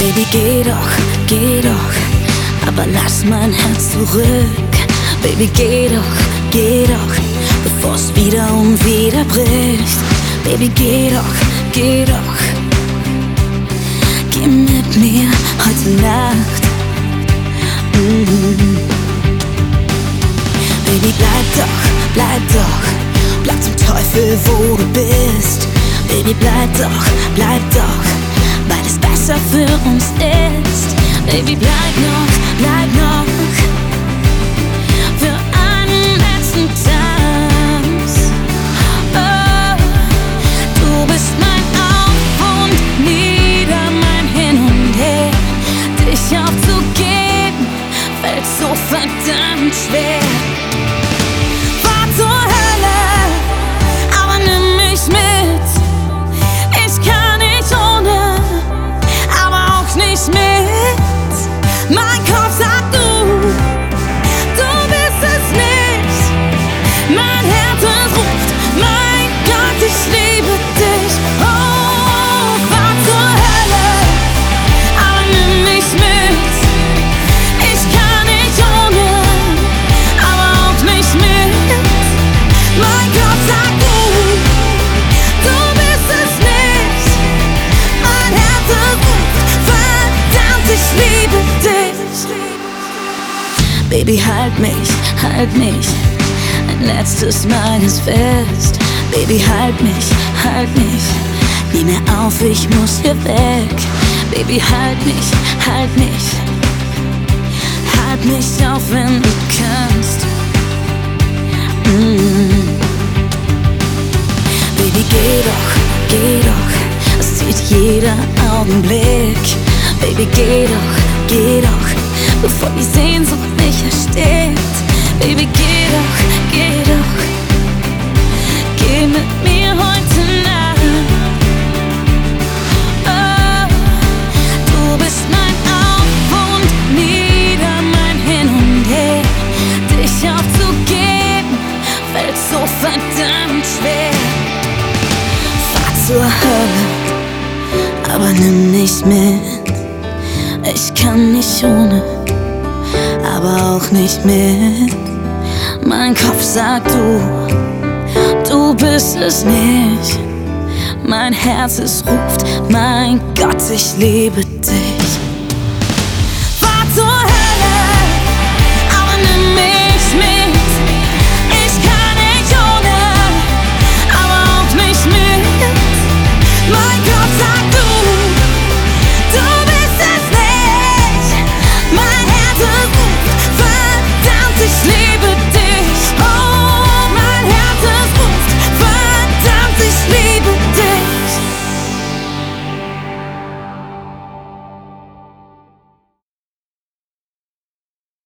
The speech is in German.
Baby, geh doch, aber lass mein Herz zurück. Baby, geh doch, bevor es wieder und wieder bricht. Baby, geh doch, geh mit mir heute Nacht. Baby, bleib zum Teufel, wo du bist. Baby, bleib doch, weil es besser für uns ist. Baby, bleib noch für einen letzten Tanz. Oh, du bist mein Auf und Nieder, mein Hin und Her. Dich aufzugeben, fällt so verdammt schwer. Fahr zur Hölle, aber nimm mich mit. Ich kann nicht ohne, aber auch nicht mit. Mein Kopf sagt du bist es nicht. Mein Herz es ruft, mein Gott, ich liebe dich. Oh, fahr zur Hölle, aber nimm mich mit. Ich kann nicht ohne, aber auch nicht mit. Mein Kopf sagt du bist es nicht. Mein Herz es ruft, verdammt, ich liebe dich. Baby, halt mich, ein letztes Mal ganz fest. Baby, halt mich, nimm mir auf, ich muss hier weg. Baby, halt mich auf, wenn du kannst. Baby, geh doch, es zieht jeder Augenblick. Baby, geh doch, bevor die Sehnsucht mich erstickt. Baby, geh doch, geh mit mir heute Nacht. Oh, du bist mein Auf und Nieder, mein Hin und Her. Dich aufzugeben, fällt so verdammt schwer. Fahr zur Hölle, aber nimm mich mit. Ich kann nicht ohne, aber auch nicht mit. Mein Kopf sagt du bist es nicht. Mein Herz es ruft, mein Gott, ich liebe dich.